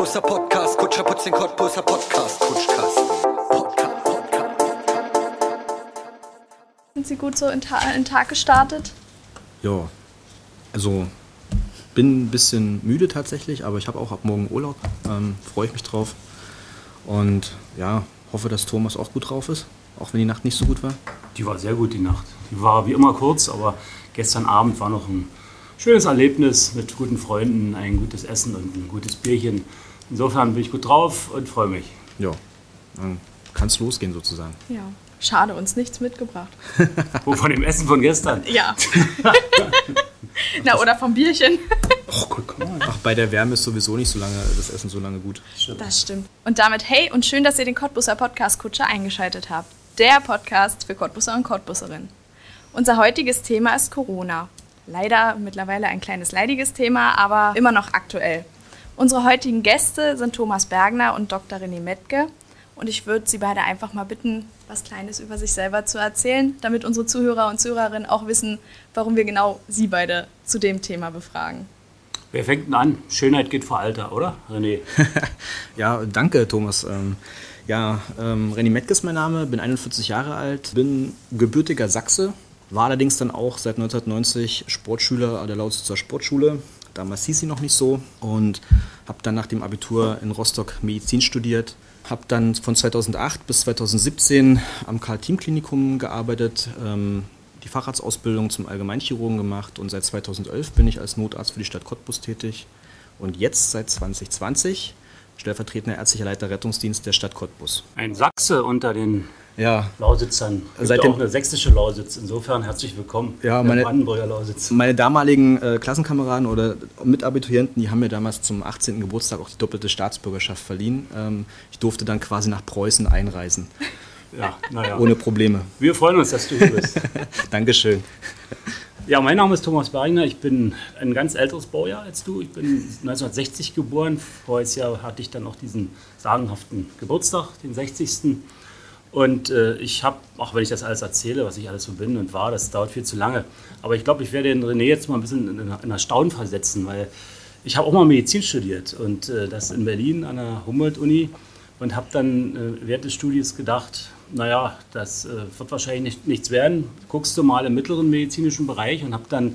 Cottbuser Podcast, Kutscher putzt den Cottbuser Podcast, Kutschkast. Sind Sie gut so in den Tag gestartet? Ja, also bin ein bisschen müde tatsächlich, aber ich habe auch ab morgen Urlaub, freue ich mich drauf. Und ja, hoffe, dass Thomas auch gut drauf ist, auch wenn die Nacht nicht so gut war. Die war sehr gut, die Nacht. Die war wie immer kurz, aber gestern Abend war noch ein schönes Erlebnis mit guten Freunden, ein gutes Essen und ein gutes Bierchen. Insofern bin ich gut drauf und freue mich. Ja, dann kann es losgehen sozusagen. Ja, schade, uns nichts mitgebracht. Wo, von dem Essen von gestern? Ja. Na, oder vom Bierchen. Oh, guck mal. Ach, bei der Wärme ist sowieso nicht so lange das Essen so lange gut. Das stimmt. Und damit hey und schön, dass ihr den Cottbuser Podcast Kutscher eingeschaltet habt. Der Podcast für Cottbuser und Cottbuserinnen. Unser heutiges Thema ist Corona. Leider mittlerweile ein kleines leidiges Thema, aber immer noch aktuell. Unsere heutigen Gäste sind Thomas Bergner und Dr. René Metke. Und ich würde Sie beide einfach mal bitten, was Kleines über sich selber zu erzählen, damit unsere Zuhörer und Zuhörerinnen auch wissen, warum wir genau Sie beide zu dem Thema befragen. Wer fängt denn an? Schönheit geht vor Alter, oder, René? Ja, danke, Thomas. René Metke ist mein Name, bin 41 Jahre alt, bin gebürtiger Sachse, war allerdings dann auch seit 1990 Sportschüler an der Lausitzer Sportschule. Damals hieß sie noch nicht so und habe dann nach dem Abitur in Rostock Medizin studiert. Habe dann von 2008 bis 2017 am Karl-Team-Klinikum gearbeitet, die Facharztausbildung zum Allgemeinchirurgen gemacht und seit 2011 bin ich als Notarzt für die Stadt Cottbus tätig und jetzt seit 2020 stellvertretender ärztlicher Leiter Rettungsdienst der Stadt Cottbus. Ein Sachse unter den Ja, Lausitzern. Gibt auch eine sächsische Lausitz. Insofern herzlich willkommen. Ja, in der Brandenburger Lausitz. meine damaligen Klassenkameraden oder Mitabiturienten, die haben mir damals zum 18. Geburtstag auch die doppelte Staatsbürgerschaft verliehen. Ich durfte dann quasi nach Preußen einreisen. Ja, naja. Ohne Probleme. Wir freuen uns, dass du hier bist. Dankeschön. Ja, mein Name ist Thomas Bergner. Ich bin ein ganz älteres Baujahr als du. Ich bin 1960 geboren. Voriges Jahr hatte ich dann auch diesen sagenhaften Geburtstag, den 60. Und ich habe, auch wenn ich das alles erzähle, was ich alles so bin und war, das dauert viel zu lange. Aber ich glaube, ich werde den René jetzt mal ein bisschen in Erstaunen versetzen, weil ich habe auch mal Medizin studiert und das in Berlin an der Humboldt-Uni und habe dann während des Studiums gedacht, naja, das wird wahrscheinlich nichts werden. Guckst du mal im mittleren medizinischen Bereich und habe dann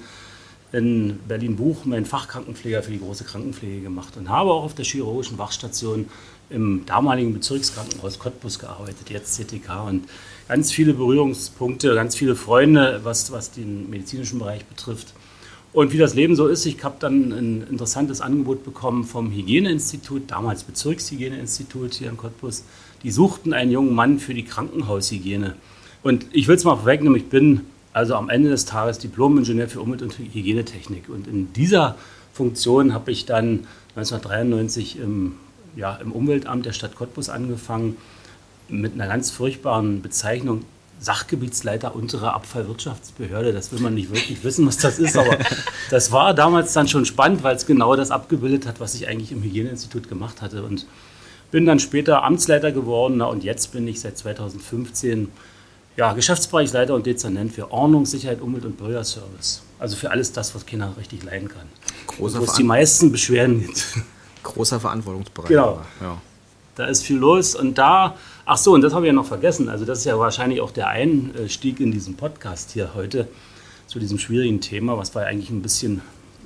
in Berlin-Buch meinen Fachkrankenpfleger für die große Krankenpflege gemacht und habe auch auf der chirurgischen Wachstation im damaligen Bezirkskrankenhaus Cottbus gearbeitet, jetzt CTK, und ganz viele Berührungspunkte, ganz viele Freunde, was den medizinischen Bereich betrifft. Und wie das Leben so ist, ich habe dann ein interessantes Angebot bekommen vom Hygieneinstitut, damals Bezirkshygieneinstitut hier in Cottbus. Die suchten einen jungen Mann für die Krankenhaushygiene. Und ich will es mal vorwegnehmen, ich bin also am Ende des Tages Diplom-Ingenieur für Umwelt- und Hygienetechnik. Und in dieser Funktion habe ich dann 1993 im Umweltamt der Stadt Cottbus angefangen, mit einer ganz furchtbaren Bezeichnung, Sachgebietsleiter untere Abfallwirtschaftsbehörde. Das will man nicht wirklich wissen, was das ist, aber das war damals dann schon spannend, weil es genau das abgebildet hat, was ich eigentlich im Hygieneinstitut gemacht hatte. Und bin dann später Amtsleiter geworden, und jetzt bin ich seit 2015 Geschäftsbereichsleiter und Dezernent für Ordnung, Sicherheit, Umwelt und Bürgerservice. Also für alles das, was keiner richtig leiden kann. Wo es die meisten Beschwerden gibt. Großer Verantwortungsbereich. Genau. Ja. Da ist viel los und da, und das habe ich ja noch vergessen, also das ist ja wahrscheinlich auch der Einstieg in diesen Podcast hier heute zu diesem schwierigen Thema, was wir eigentlich ein bisschen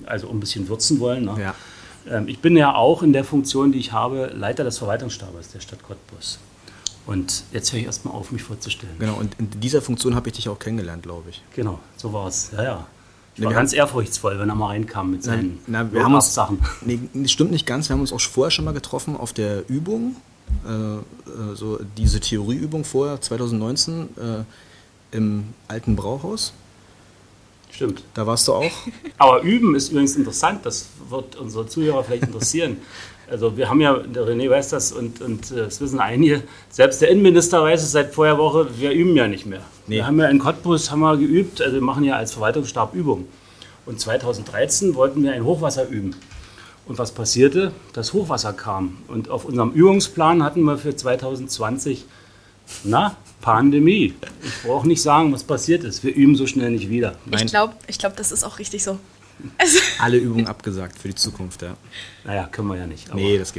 würzen wollen. Ne? Ja. Ich bin ja auch in der Funktion, die ich habe, Leiter des Verwaltungsstabes der Stadt Cottbus. Und jetzt höre ich erstmal auf, mich vorzustellen. Genau, und in dieser Funktion habe ich dich auch kennengelernt, glaube ich. Genau, so war es, ja. Ich war ganz ehrfurchtsvoll, wenn er mal reinkam mit seinen wir haben uns Sachen. Nee, das stimmt nicht ganz. Wir haben uns auch vorher schon mal getroffen auf der Übung, so diese Theorieübung vorher, 2019, im alten Brauhaus. Stimmt. Da warst du auch. Aber üben ist übrigens interessant, das wird unsere Zuhörer vielleicht interessieren. Also wir haben ja, der René weiß das und das wissen einige, selbst der Innenminister weiß es seit vorher Woche, wir üben ja nicht mehr. Nee. Wir haben ja in Cottbus geübt, also wir machen ja als Verwaltungsstab Übungen. Und 2013 wollten wir ein Hochwasser üben. Und was passierte? Das Hochwasser kam. Und auf unserem Übungsplan hatten wir für 2020, Pandemie. Ich brauche nicht sagen, was passiert ist. Wir üben so schnell nicht wieder. Ich glaub, das ist auch richtig so. Alle Übungen abgesagt für die Zukunft, ja. Naja, können wir ja nicht. Nee, das geht nicht.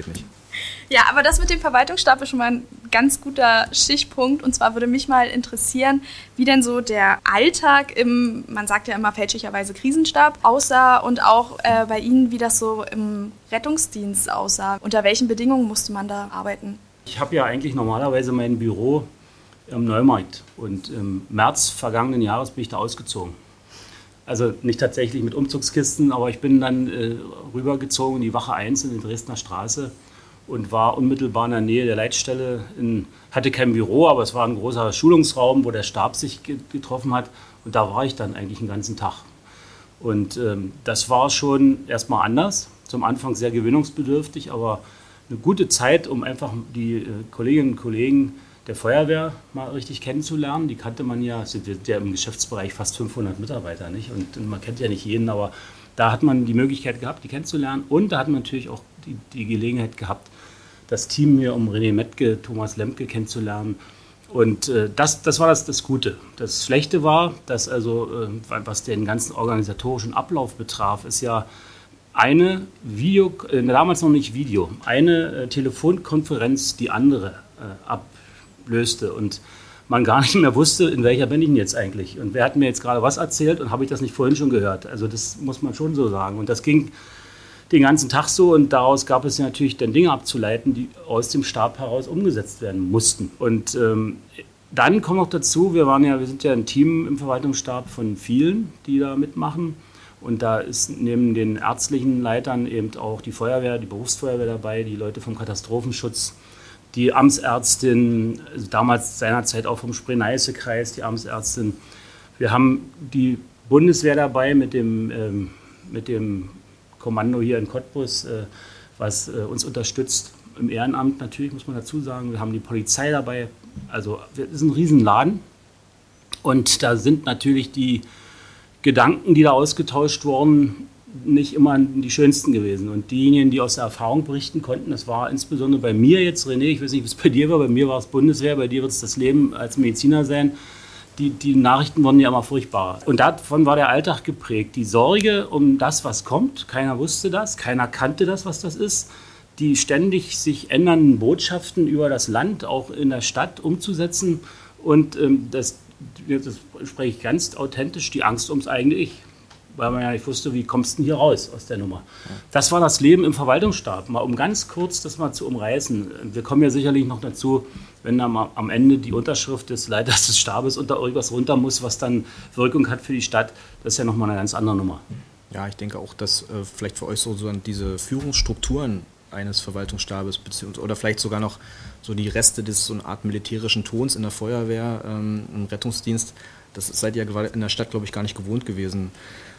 Ja, aber das mit dem Verwaltungsstab ist schon mal ein ganz guter Stichpunkt. Und zwar würde mich mal interessieren, wie denn so der Alltag im, man sagt ja immer fälschlicherweise Krisenstab, aussah und auch bei Ihnen, wie das so im Rettungsdienst aussah. Unter welchen Bedingungen musste man da arbeiten? Ich habe ja eigentlich normalerweise mein Büro am Neumarkt und im März vergangenen Jahres bin ich da ausgezogen. Also nicht tatsächlich mit Umzugskisten, aber ich bin dann rübergezogen in die Wache 1 in die Dresdner Straße und war unmittelbar in der Nähe der Leitstelle. Hatte kein Büro, aber es war ein großer Schulungsraum, wo der Stab sich getroffen hat. Und da war ich dann eigentlich den ganzen Tag. Und das war schon erstmal anders. Zum Anfang sehr gewöhnungsbedürftig, aber eine gute Zeit, um einfach die Kolleginnen und Kollegen der Feuerwehr mal richtig kennenzulernen. Die kannte man ja, es sind ja im Geschäftsbereich fast 500 Mitarbeiter, nicht? Und man kennt ja nicht jeden, aber da hat man die Möglichkeit gehabt, die kennenzulernen. Und da hat man natürlich auch die Gelegenheit gehabt, das Team hier um René Metke, Thomas Lemke kennenzulernen. Und das war das Gute. Das Schlechte war, dass also, was den ganzen organisatorischen Ablauf betraf, ist ja eine damals noch nicht Video, eine Telefonkonferenz die andere ablöste und man gar nicht mehr wusste, in welcher bin ich denn jetzt eigentlich und wer hat mir jetzt gerade was erzählt und habe ich das nicht vorhin schon gehört. Also das muss man schon so sagen. Und das ging den ganzen Tag so und daraus gab es ja natürlich dann Dinge abzuleiten, die aus dem Stab heraus umgesetzt werden mussten. Und dann kommt noch dazu, wir sind ja ein Team im Verwaltungsstab von vielen, die da mitmachen. Und da ist neben den ärztlichen Leitern eben auch die Feuerwehr, die Berufsfeuerwehr dabei, die Leute vom Katastrophenschutz, die Amtsärztin, also damals seinerzeit auch vom Spree-Neiße-Kreis, die Amtsärztin. Wir haben die Bundeswehr dabei mit dem Kommando hier in Cottbus, was uns unterstützt. Im Ehrenamt natürlich, muss man dazu sagen. Wir haben die Polizei dabei. Also es ist ein Riesenladen. Und da sind natürlich die Gedanken, die da ausgetauscht wurden, nicht immer die schönsten gewesen. Und diejenigen, die aus der Erfahrung berichten konnten, das war insbesondere bei mir jetzt, René, ich weiß nicht, wie es bei dir war, bei mir war es Bundeswehr, bei dir wird es das Leben als Mediziner sein. Die Nachrichten wurden ja immer furchtbarer. Und davon war der Alltag geprägt. Die Sorge um das, was kommt, keiner wusste das, keiner kannte das, was das ist. Die ständig sich ändernden Botschaften über das Land, auch in der Stadt, umzusetzen. Und das spreche ich ganz authentisch, die Angst ums eigene Ich. Weil man ja nicht wusste, wie kommst du denn hier raus aus der Nummer. Das war das Leben im Verwaltungsstab. Mal um ganz kurz das mal zu umreißen. Wir kommen ja sicherlich noch dazu, wenn dann am Ende die Unterschrift des Leiters des Stabes unter irgendwas runter muss, was dann Wirkung hat für die Stadt. Das ist ja nochmal eine ganz andere Nummer. Ja, ich denke auch, dass vielleicht für euch so diese Führungsstrukturen eines Verwaltungsstabes oder vielleicht sogar noch so die Reste des so eine Art militärischen Tons in der Feuerwehr, im Rettungsdienst, das seid ihr in der Stadt, glaube ich, gar nicht gewohnt gewesen.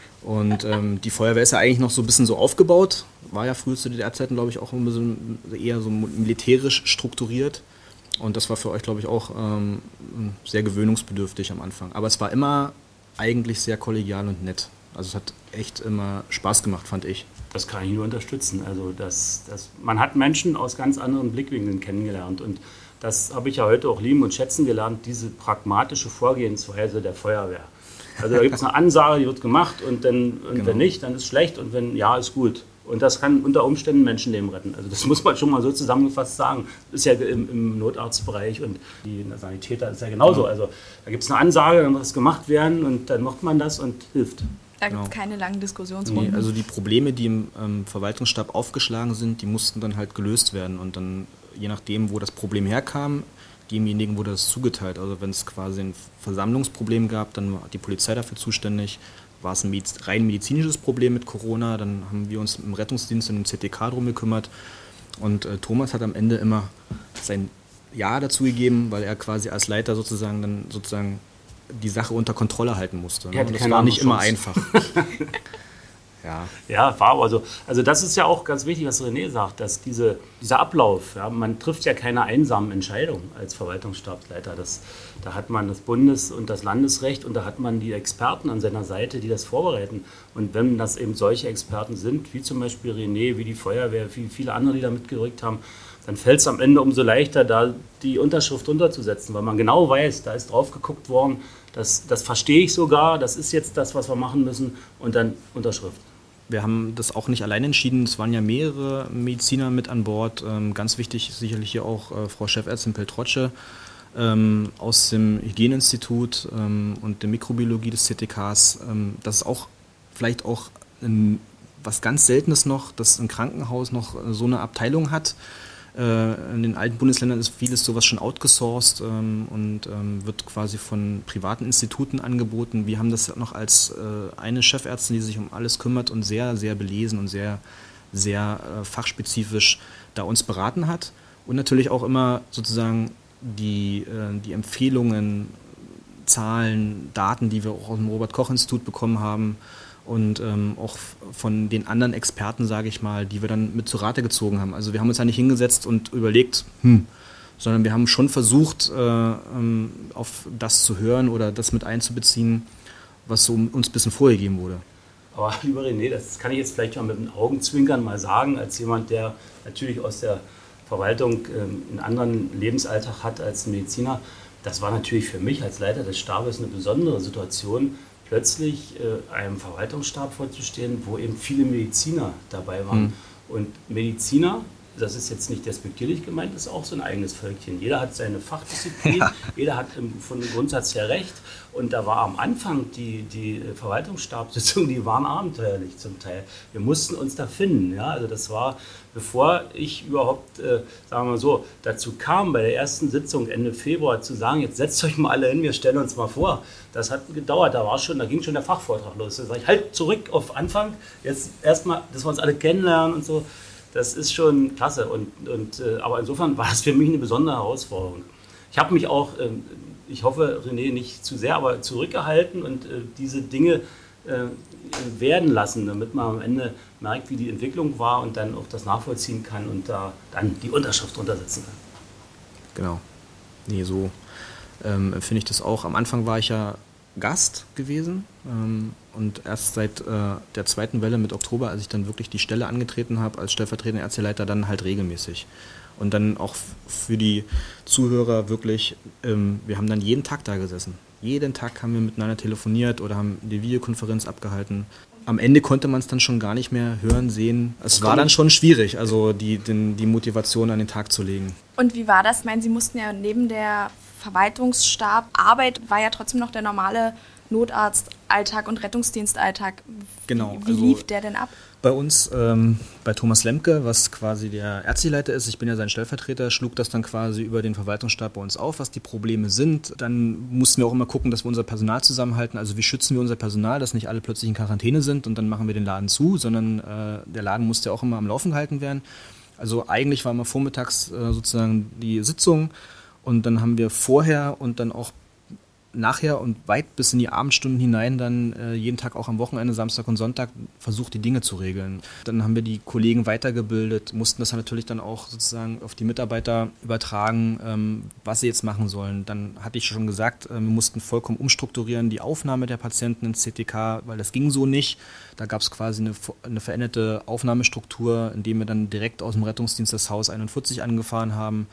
Und die Feuerwehr ist ja eigentlich noch so ein bisschen so aufgebaut, war ja früher zu DDR-Zeiten, glaube ich, auch ein bisschen eher so militärisch strukturiert. Und das war für euch, glaube ich, auch sehr gewöhnungsbedürftig am Anfang. Aber es war immer eigentlich sehr kollegial und nett. Also es hat echt immer Spaß gemacht, fand ich. Das kann ich nur unterstützen. Also man hat Menschen aus ganz anderen Blickwinkeln kennengelernt. Und das habe ich ja heute auch lieben und schätzen gelernt, diese pragmatische Vorgehensweise der Feuerwehr. Also da gibt es eine Ansage, die wird gemacht und wenn nicht, dann ist schlecht und wenn ja, ist gut. Und das kann unter Umständen Menschenleben retten. Also das muss man schon mal so zusammengefasst sagen. Das ist ja im Notarztbereich und die Sanitäter ist ja genauso. Also da gibt es eine Ansage, dann muss das gemacht werden und dann macht man das und hilft. Da gibt es keine langen Diskussionsrunden. Nee, also die Probleme, die im Verwaltungsstab aufgeschlagen sind, die mussten dann halt gelöst werden. Und dann, je nachdem, wo das Problem herkam, demjenigen wurde das zugeteilt. Also wenn es quasi ein Versammlungsproblem gab, dann war die Polizei dafür zuständig. War es ein rein medizinisches Problem mit Corona, dann haben wir uns im Rettungsdienst und im ZDK drum gekümmert. Und Thomas hat am Ende immer sein Ja dazu gegeben, weil er quasi als Leiter sozusagen die Sache unter Kontrolle halten musste. Ne? Und das war nicht immer einfach. Ja, war aber so. Also das ist ja auch ganz wichtig, was René sagt, dass dieser Ablauf, ja, man trifft ja keine einsamen Entscheidungen als Verwaltungsstabsleiter. Da hat man das Bundes- und das Landesrecht und da hat man die Experten an seiner Seite, die das vorbereiten. Und wenn das eben solche Experten sind, wie zum Beispiel René, wie die Feuerwehr, wie viele andere, die da mitgewirkt haben, dann fällt es am Ende umso leichter, da die Unterschrift runterzusetzen, weil man genau weiß, da ist drauf geguckt worden, das verstehe ich sogar, das ist jetzt das, was wir machen müssen und dann Unterschrift. wir haben das auch nicht allein entschieden. Es waren ja mehrere Mediziner mit an Bord. Ganz wichtig sicherlich hier auch Frau Chefärztin Peltrocce aus dem Hygieneinstitut und der Mikrobiologie des CTKs. Das ist auch vielleicht auch was ganz Seltenes noch, dass ein Krankenhaus noch so eine Abteilung hat. In den alten Bundesländern ist vieles sowas schon outgesourced und wird quasi von privaten Instituten angeboten. Wir haben das noch als eine Chefärztin, die sich um alles kümmert und sehr, sehr belesen und sehr, sehr fachspezifisch da uns beraten hat. Und natürlich auch immer sozusagen die Empfehlungen, Zahlen, Daten, die wir auch aus dem Robert-Koch-Institut bekommen haben, und auch von den anderen Experten, sage ich mal, die wir dann mit zu Rate gezogen haben. Also wir haben uns da nicht hingesetzt und überlegt, sondern wir haben schon versucht, auf das zu hören oder das mit einzubeziehen, was so uns ein bisschen vorgegeben wurde. Aber lieber René, das kann ich jetzt vielleicht mal mit den Augenzwinkern mal sagen, als jemand, der natürlich aus der Verwaltung einen anderen Lebensalltag hat als ein Mediziner. Das war natürlich für mich als Leiter des Stabes eine besondere Situation, plötzlich einem Verwaltungsstab vorzustehen, wo eben viele Mediziner dabei waren. Und Mediziner, das ist jetzt nicht despektierlich gemeint, ist auch so ein eigenes Völkchen. Jeder hat seine Fachdisziplin, jeder hat von dem Grundsatz her recht. Und da war am Anfang die Verwaltungsstabssitzungen, die waren abenteuerlich zum Teil. Wir mussten uns da finden. Ja? Also das war, bevor ich überhaupt, sagen wir mal so, dazu kam, bei der ersten Sitzung Ende Februar zu sagen, jetzt setzt euch mal alle hin, wir stellen uns mal vor. Das hat gedauert, da ging schon der Fachvortrag los. Da sage ich, halt zurück auf Anfang, jetzt erstmal, dass wir uns alle kennenlernen und so. Das ist schon klasse. Aber insofern war das für mich eine besondere Herausforderung. Ich habe mich auch, ich hoffe, René, nicht zu sehr, aber zurückgehalten und diese Dinge werden lassen, damit man am Ende merkt, wie die Entwicklung war und dann auch das nachvollziehen kann und da dann die Unterschrift drunter setzen kann. Genau. Nee, so empfinde ich das auch. Am Anfang war ich ja Gast gewesen und erst seit der zweiten Welle mit Oktober, als ich dann wirklich die Stelle angetreten habe als stellvertretender Ärzteleiter, dann halt regelmäßig. Und dann auch für die Zuhörer wirklich, wir haben dann jeden Tag da gesessen. Jeden Tag haben wir miteinander telefoniert oder haben die Videokonferenz abgehalten. Am Ende konnte man es dann schon gar nicht mehr hören, sehen. Es war dann schon schwierig, also die Motivation an den Tag zu legen. Und wie war das? Ich meine, Sie mussten ja neben der Verwaltungsstabarbeit war ja trotzdem noch der normale Notarztalltag und Rettungsdienstalltag. Genau. Wie lief der denn ab? Bei uns, bei Thomas Lemke, was quasi der Ärzteleiter ist, ich bin ja sein Stellvertreter, schlug das dann quasi über den Verwaltungsstab bei uns auf, was die Probleme sind. Dann mussten wir auch immer gucken, dass wir unser Personal zusammenhalten. Also wie schützen wir unser Personal, dass nicht alle plötzlich in Quarantäne sind und dann machen wir den Laden zu, sondern der Laden musste ja auch immer am Laufen gehalten werden. Also eigentlich war immer vormittags sozusagen die Sitzung und dann haben wir vorher und dann auch nachher und weit bis in die Abendstunden hinein dann jeden Tag auch am Wochenende, Samstag und Sonntag versucht, die Dinge zu regeln. Dann haben wir die Kollegen weitergebildet, mussten das natürlich dann auch sozusagen auf die Mitarbeiter übertragen, was sie jetzt machen sollen. Dann hatte ich schon gesagt, wir mussten vollkommen umstrukturieren, die Aufnahme der Patienten ins CTK, weil das ging so nicht. Da gab es quasi eine veränderte Aufnahmestruktur, indem wir dann direkt aus dem Rettungsdienst das Haus 41 angefahren haben.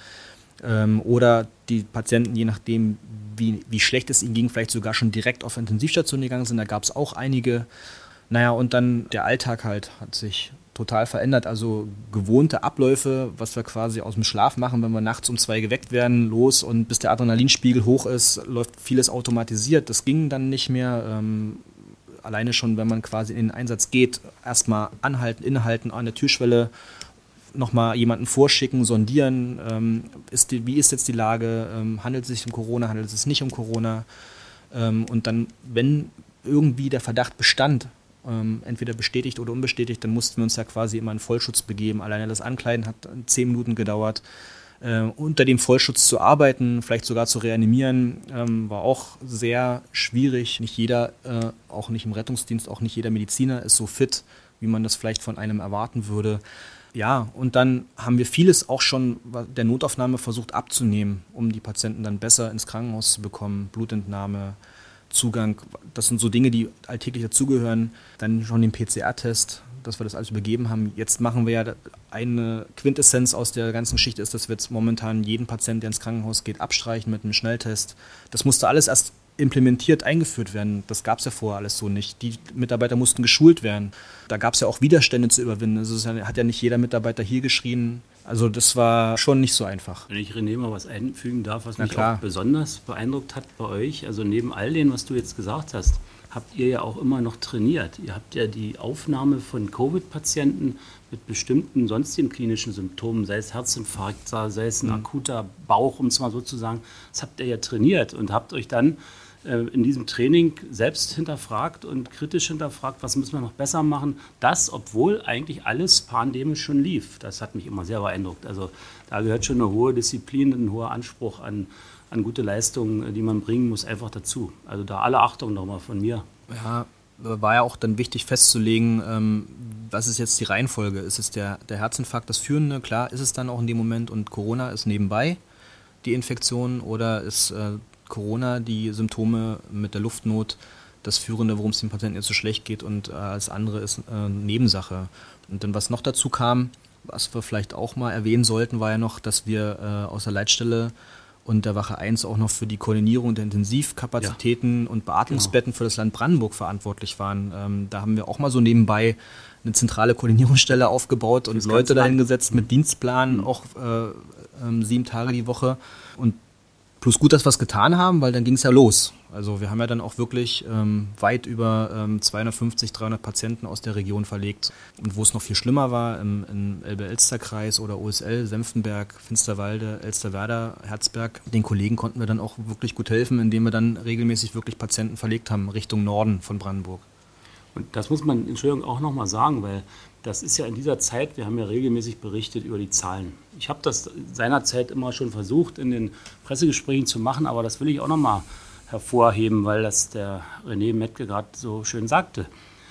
Oder die Patienten, je nachdem, wie schlecht es ihnen ging, vielleicht sogar schon direkt auf Intensivstation gegangen sind. Da gab es auch einige. Naja, und dann der Alltag halt hat sich total verändert. Also gewohnte Abläufe, was wir quasi aus dem Schlaf machen, wenn wir nachts um 2 geweckt werden, los und bis der Adrenalinspiegel hoch ist, läuft vieles automatisiert. Das ging dann nicht mehr. Alleine schon, wenn man quasi in den Einsatz geht, erstmal anhalten, innehalten an der Türschwelle, nochmal jemanden vorschicken, sondieren, wie ist jetzt die Lage, handelt es sich um Corona, handelt es sich nicht um Corona, und dann, wenn irgendwie der Verdacht bestand, entweder bestätigt oder unbestätigt, dann mussten wir uns ja quasi immer in Vollschutz begeben. Alleine das Ankleiden hat 10 Minuten gedauert. Unter dem Vollschutz zu arbeiten, vielleicht sogar zu reanimieren, war auch sehr schwierig. Nicht jeder, auch nicht im Rettungsdienst, auch nicht jeder Mediziner ist so fit, wie man das vielleicht von einem erwarten würde. Ja, und dann haben wir vieles auch schon der Notaufnahme versucht abzunehmen, um die Patienten dann besser ins Krankenhaus zu bekommen. Blutentnahme, Zugang, das sind so Dinge, die alltäglich dazugehören. Dann schon den PCR-Test, dass wir das alles übergeben haben. Jetzt machen wir ja eine Quintessenz aus der ganzen Geschichte ist, dass wir jetzt momentan jeden Patienten, der ins Krankenhaus geht, abstreichen mit einem Schnelltest. Das musste alles erst implementiert, eingeführt werden. Das gab es ja vorher alles so nicht. Die Mitarbeiter mussten geschult werden. Da gab es ja auch Widerstände zu überwinden. Also es hat ja nicht jeder Mitarbeiter hier geschrien. Also das war schon nicht so einfach. Wenn ich René mal was einfügen darf, was mich auch besonders beeindruckt hat bei euch, also neben all dem, was du jetzt gesagt hast, habt ihr ja auch immer noch trainiert. Ihr habt ja die Aufnahme von Covid-Patienten mit bestimmten sonstigen klinischen Symptomen, sei es Herzinfarkt, sei es ein akuter Bauch, um es mal so zu sagen, das habt ihr ja trainiert und habt euch dann in diesem Training selbst hinterfragt und kritisch hinterfragt, was müssen wir noch besser machen. Das, obwohl eigentlich alles pandemisch schon lief. Das hat mich immer sehr beeindruckt. Also da gehört schon eine hohe Disziplin, ein hoher Anspruch an gute Leistungen, die man bringen muss, einfach dazu. Also da alle Achtung nochmal von mir. Ja, war ja auch dann wichtig festzulegen, was ist jetzt die Reihenfolge? Ist es der Herzinfarkt das Führende? Klar, ist es dann auch in dem Moment und Corona ist nebenbei die Infektion oder ist Corona die Symptome mit der Luftnot das Führende, worum es dem Patienten jetzt so schlecht geht und als andere ist Nebensache. Und dann was noch dazu kam, was wir vielleicht auch mal erwähnen sollten, war ja noch, dass wir aus der Leitstelle und der Wache 1 auch noch für die Koordinierung der Intensivkapazitäten und Beatmungsbetten für das Land Brandenburg verantwortlich waren. Da haben wir auch mal so nebenbei eine zentrale Koordinierungsstelle aufgebaut und Leute dahingesetzt mit Dienstplan, auch 7 Tage die Woche. Und plus gut, dass wir es getan haben, weil dann ging es ja los. Also wir haben ja dann auch wirklich weit über 250, 300 Patienten aus der Region verlegt. Und wo es noch viel schlimmer war, im Elbe-Elster-Kreis oder OSL, Senftenberg, Finsterwalde, Elsterwerda, Herzberg, den Kollegen konnten wir dann auch wirklich gut helfen, indem wir dann regelmäßig wirklich Patienten verlegt haben Richtung Norden von Brandenburg. Und das muss man, Entschuldigung, auch nochmal sagen, weil das ist ja in dieser Zeit, wir haben ja regelmäßig berichtet über die Zahlen. Ich habe das seinerzeit immer schon versucht, in den Pressegesprächen zu machen, aber das will ich auch nochmal hervorheben, weil das der René Metke gerade so schön sagte.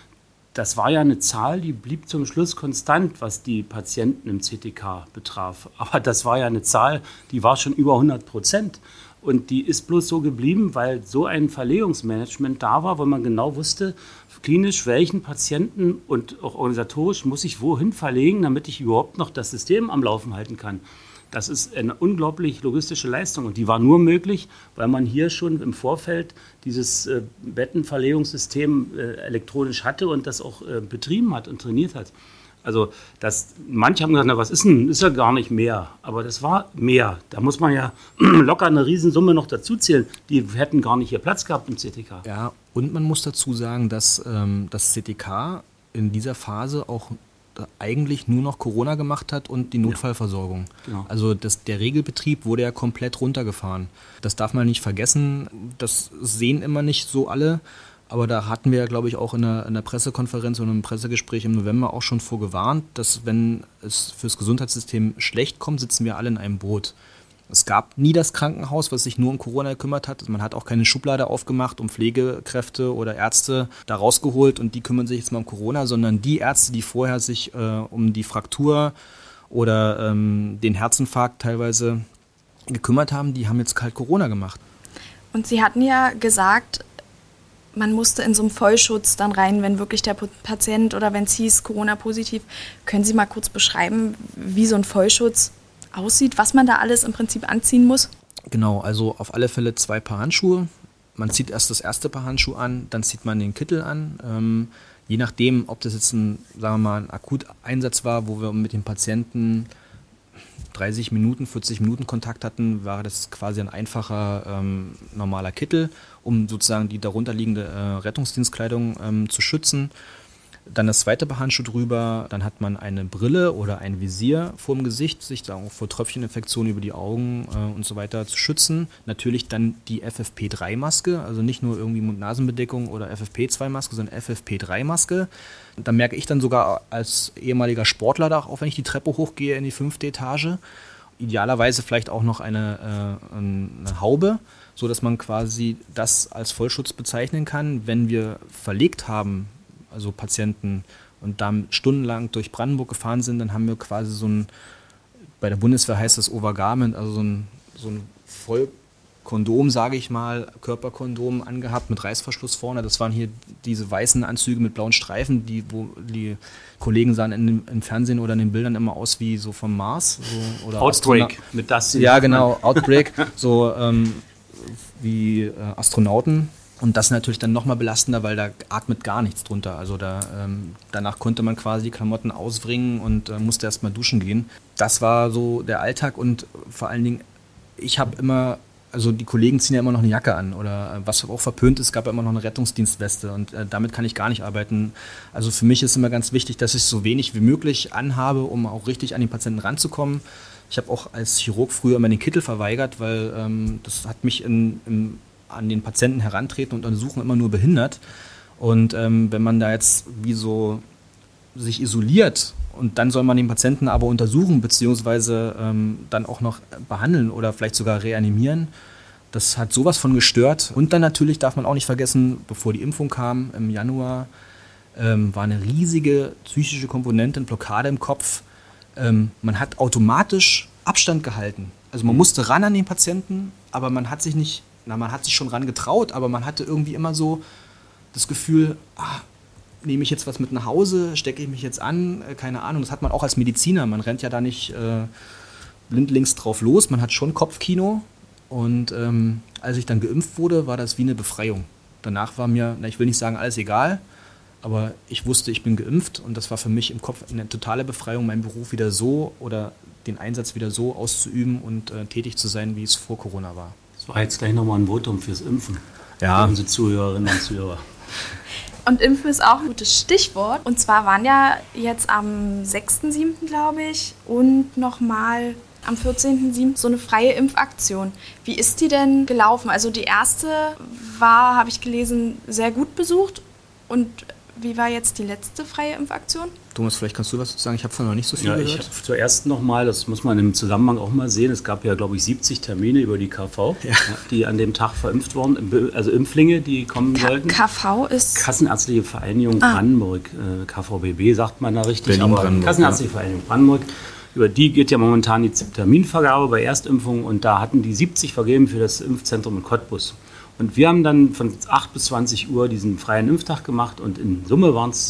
Das war ja eine Zahl, die blieb zum Schluss konstant, was die Patienten im CTK betraf. Aber das war ja eine Zahl, die war schon über 100%. Und die ist bloß so geblieben, weil so ein Verlegungsmanagement da war, wo man genau wusste, klinisch welchen Patienten und auch organisatorisch muss ich wohin verlegen, damit ich überhaupt noch das System am Laufen halten kann. Das ist eine unglaublich logistische Leistung und die war nur möglich, weil man hier schon im Vorfeld dieses Bettenverlegungssystem elektronisch hatte und das auch betrieben hat und trainiert hat. Also manche haben gesagt, na, was ist denn, ist ja gar nicht mehr, aber das war mehr. Da muss man ja locker eine Riesensumme noch dazu zählen. Die hätten gar nicht hier Platz gehabt im CTK. Ja, und man muss dazu sagen, dass das CTK in dieser Phase auch eigentlich nur noch Corona gemacht hat und die Notfallversorgung. Ja, genau. Also der Regelbetrieb wurde ja komplett runtergefahren. Das darf man nicht vergessen, das sehen immer nicht so alle. Aber da hatten wir, glaube ich, auch in der Pressekonferenz und im Pressegespräch im November auch schon vorgewarnt, dass wenn es fürs Gesundheitssystem schlecht kommt, sitzen wir alle in einem Boot. Es gab nie das Krankenhaus, was sich nur um Corona gekümmert hat. Man hat auch keine Schublade aufgemacht, um Pflegekräfte oder Ärzte da rausgeholt und die kümmern sich jetzt mal um Corona, sondern die Ärzte, die vorher sich um die Fraktur oder den Herzinfarkt teilweise gekümmert haben, die haben jetzt kalt Corona gemacht. Und Sie hatten ja gesagt, man musste in so einem Vollschutz dann rein, wenn wirklich der Patient oder wenn es hieß Corona-positiv. Können Sie mal kurz beschreiben, wie so ein Vollschutz aussieht, was man da alles im Prinzip anziehen muss? Genau, also auf alle Fälle 2 Paar Handschuhe. Man zieht erst das erste Paar Handschuhe an, dann zieht man den Kittel an. Je nachdem, ob das jetzt ein Akuteinsatz war, wo wir mit dem Patienten 30 Minuten, 40 Minuten Kontakt hatten, war das quasi ein einfacher, normaler Kittel, um sozusagen die darunterliegende Rettungsdienstkleidung zu schützen. Dann das zweite Paar Handschuhe drüber, dann hat man eine Brille oder ein Visier vor dem Gesicht, sich da auch vor Tröpfcheninfektionen über die Augen und so weiter zu schützen. Natürlich dann die FFP3-Maske, also nicht nur irgendwie Mund-Nasen-Bedeckung oder FFP2-Maske, sondern FFP3-Maske. Da merke ich dann sogar als ehemaliger Sportler, auch wenn ich die Treppe hochgehe in die 5. Etage, idealerweise vielleicht auch noch eine Haube, sodass man quasi das als Vollschutz bezeichnen kann, wenn wir verlegt haben, also Patienten, und dann stundenlang durch Brandenburg gefahren sind, dann haben wir quasi bei der Bundeswehr heißt das Overgarment, also so ein Vollkondom, sage ich mal, Körperkondom angehabt mit Reißverschluss vorne. Das waren hier diese weißen Anzüge mit blauen Streifen, wo die Kollegen sahen im Fernsehen oder in den Bildern immer aus wie so vom Mars. So, oder Outbreak mit das. Ja, genau, Outbreak. So wie Astronauten. Und das ist natürlich dann nochmal belastender, weil da atmet gar nichts drunter. Also danach konnte man quasi die Klamotten auswringen und musste erstmal duschen gehen. Das war so der Alltag und vor allen Dingen, ich habe immer, also die Kollegen ziehen ja immer noch eine Jacke an oder was auch verpönt ist, gab ja immer noch eine Rettungsdienstweste und damit kann ich gar nicht arbeiten. Also für mich ist immer ganz wichtig, dass ich so wenig wie möglich anhabe, um auch richtig an den Patienten ranzukommen. Ich habe auch als Chirurg früher immer den Kittel verweigert, weil das hat mich an den Patienten herantreten und untersuchen immer nur behindert. Und wenn man da jetzt wie so sich isoliert und dann soll man den Patienten aber untersuchen beziehungsweise dann auch noch behandeln oder vielleicht sogar reanimieren, das hat sowas von gestört. Und dann natürlich darf man auch nicht vergessen, bevor die Impfung kam im Januar, war eine riesige psychische Komponente, eine Blockade im Kopf. Man hat automatisch Abstand gehalten. Also man musste ran an den Patienten, aber man hat sich nicht, man hat sich schon ran getraut, aber man hatte irgendwie immer so das Gefühl, nehme ich jetzt was mit nach Hause, stecke ich mich jetzt an, keine Ahnung. Das hat man auch als Mediziner, man rennt ja da nicht blindlings drauf los, man hat schon Kopfkino. Und als ich dann geimpft wurde, war das wie eine Befreiung. Danach war mir, ich will nicht sagen alles egal, aber ich wusste, ich bin geimpft und das war für mich im Kopf eine totale Befreiung, meinen Beruf wieder so oder den Einsatz wieder so auszuüben und tätig zu sein, wie es vor Corona war. Das war jetzt gleich nochmal ein Votum fürs Impfen. Ja. Für unsere Zuhörerinnen und Zuhörer. Und Impfen ist auch ein gutes Stichwort. Und zwar waren ja jetzt am 6.7., glaube ich, und nochmal am 14.7. so eine freie Impfaktion. Wie ist die denn gelaufen? Also die erste war, habe ich gelesen, sehr gut besucht. Und wie war jetzt die letzte freie Impfaktion? Thomas, vielleicht kannst du was sagen. Ich habe vorhin noch nicht so viel gehört. Ich habe zuerst nochmal, das muss man im Zusammenhang auch mal sehen, es gab ja, glaube ich, 70 Termine über die KV, die an dem Tag verimpft wurden, also Impflinge, die kommen sollten. KV ist? Kassenärztliche Vereinigung Brandenburg, KVBB sagt man da richtig, Berlin-Brandenburg, Kassenärztliche Vereinigung Brandenburg. Über die geht ja momentan die Terminvergabe bei Erstimpfungen und da hatten die 70 vergeben für das Impfzentrum in Cottbus. Und wir haben dann von 8 bis 20 Uhr diesen freien Impftag gemacht und in Summe waren es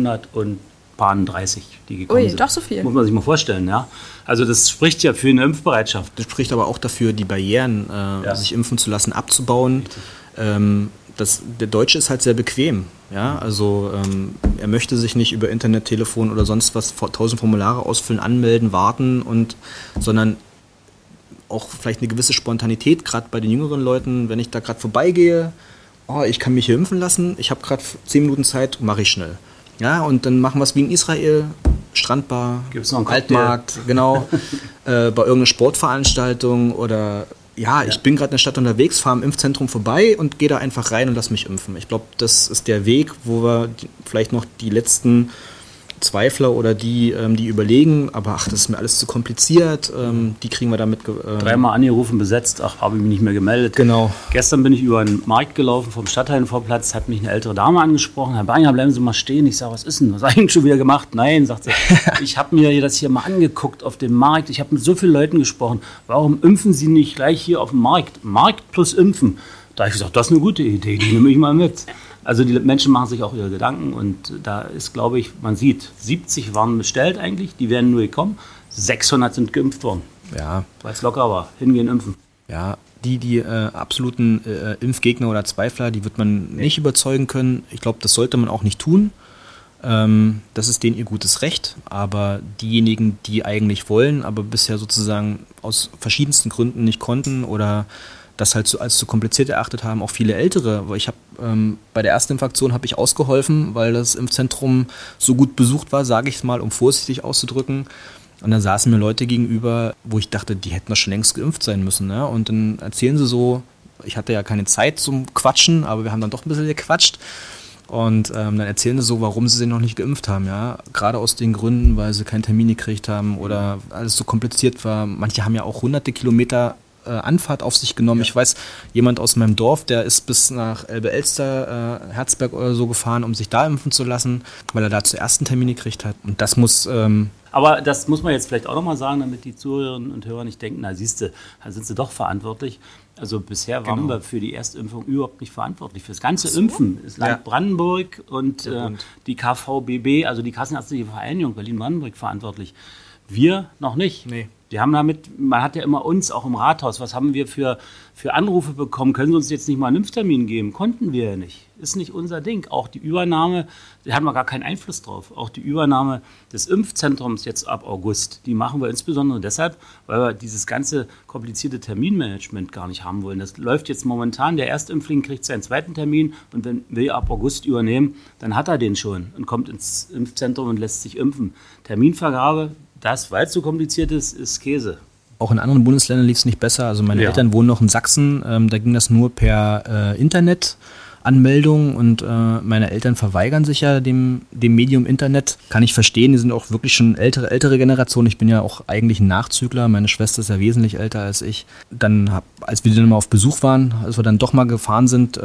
630, die gekommen sind. Doch so viel. Muss man sich mal vorstellen, ja. Also das spricht ja für eine Impfbereitschaft. Das spricht aber auch dafür, die Barrieren, sich impfen zu lassen, abzubauen. Der Deutsche ist halt sehr bequem. Ja? Also er möchte sich nicht über Internet, Telefon oder sonst was 1000 Formulare ausfüllen, anmelden, warten, sondern auch vielleicht eine gewisse Spontanität, gerade bei den jüngeren Leuten, wenn ich da gerade vorbeigehe, ich kann mich hier impfen lassen, ich habe gerade 10 Minuten Zeit, mache ich schnell. Ja, und dann machen wir es wie in Israel, Strandbar, Gibt's noch einen Altmarkt, genau, bei irgendeiner Sportveranstaltung oder ich bin gerade in der Stadt unterwegs, fahre im Impfzentrum vorbei und gehe da einfach rein und lass mich impfen. Ich glaube, das ist der Weg, wo wir vielleicht noch die letzten Zweifler oder die überlegen, aber das ist mir alles zu kompliziert, die kriegen wir damit. 3-mal angerufen, besetzt, habe ich mich nicht mehr gemeldet. Genau. Gestern bin ich über einen Markt gelaufen vom Stadtteilenvorplatz, hat mich eine ältere Dame angesprochen, Herr Bargner, bleiben Sie mal stehen. Ich sage, was ist denn, was habe ich denn schon wieder gemacht? Nein, sagt sie, ich habe mir das hier mal angeguckt auf dem Markt, ich habe mit so vielen Leuten gesprochen, warum impfen Sie nicht gleich hier auf dem Markt? Markt plus Impfen. Da habe ich gesagt, das ist eine gute Idee, die nehme ich mal mit. Also die Menschen machen sich auch ihre Gedanken und da ist, glaube ich, man sieht, 70 waren bestellt eigentlich, die wären nur gekommen, 600 sind geimpft worden. Ja. Weil es locker war, hingehen, impfen. Ja, die absoluten Impfgegner oder Zweifler, die wird man nicht überzeugen können. Ich glaube, das sollte man auch nicht tun. Das ist denen ihr gutes Recht, aber diejenigen, die eigentlich wollen, aber bisher sozusagen aus verschiedensten Gründen nicht konnten oder das halt als zu kompliziert erachtet haben, auch viele Ältere. Ich habe bei der ersten Impfaktion habe ich ausgeholfen, weil das Impfzentrum so gut besucht war, sage ich es mal, um vorsichtig auszudrücken. Und dann saßen mir Leute gegenüber, wo ich dachte, die hätten doch schon längst geimpft sein müssen. Ne? Und dann erzählen sie so, ich hatte ja keine Zeit zum Quatschen, aber wir haben dann doch ein bisschen gequatscht. Und dann erzählen sie so, warum sie noch nicht geimpft haben. Ja? Gerade aus den Gründen, weil sie keinen Termin gekriegt haben oder alles so kompliziert war. Manche haben ja auch hunderte Kilometer Anfahrt auf sich genommen. Ja. Ich weiß, jemand aus meinem Dorf, der ist bis nach Elbe-Elster, Herzberg oder so gefahren, um sich da impfen zu lassen, weil er da zuerst einen Termin gekriegt hat. Und das muss... Aber das muss man jetzt vielleicht auch nochmal sagen, damit die Zuhörerinnen und Hörer nicht denken, na siehste, da sind sie doch verantwortlich. Also bisher waren wir für die Erstimpfung überhaupt nicht verantwortlich. Für das ganze Impfen ist Land Brandenburg und die KVBB, also die Kassenärztliche Vereinigung Berlin-Brandenburg verantwortlich. Wir noch nicht. Nee. Die haben damit, man hat ja immer uns, auch im Rathaus, was haben wir für Anrufe bekommen, können Sie uns jetzt nicht mal einen Impftermin geben? Konnten wir ja nicht. Ist nicht unser Ding. Auch die Übernahme, da haben wir gar keinen Einfluss drauf. Auch die Übernahme des Impfzentrums jetzt ab August, die machen wir insbesondere deshalb, weil wir dieses ganze komplizierte Terminmanagement gar nicht haben wollen. Das läuft jetzt momentan, der Erstimpfling kriegt seinen zweiten Termin und wenn wir ab August übernehmen, dann hat er den schon und kommt ins Impfzentrum und lässt sich impfen. Terminvergabe, das, weil es so kompliziert ist Käse. Auch in anderen Bundesländern lief es nicht besser. Also meine Eltern wohnen noch in Sachsen, da ging das nur per Internetanmeldung und meine Eltern verweigern sich ja dem Medium Internet. Kann ich verstehen, die sind auch wirklich schon ältere Generation. Ich bin ja auch eigentlich ein Nachzügler, meine Schwester ist ja wesentlich älter als ich. Dann, als wir dann mal auf Besuch waren, als wir dann doch mal gefahren sind,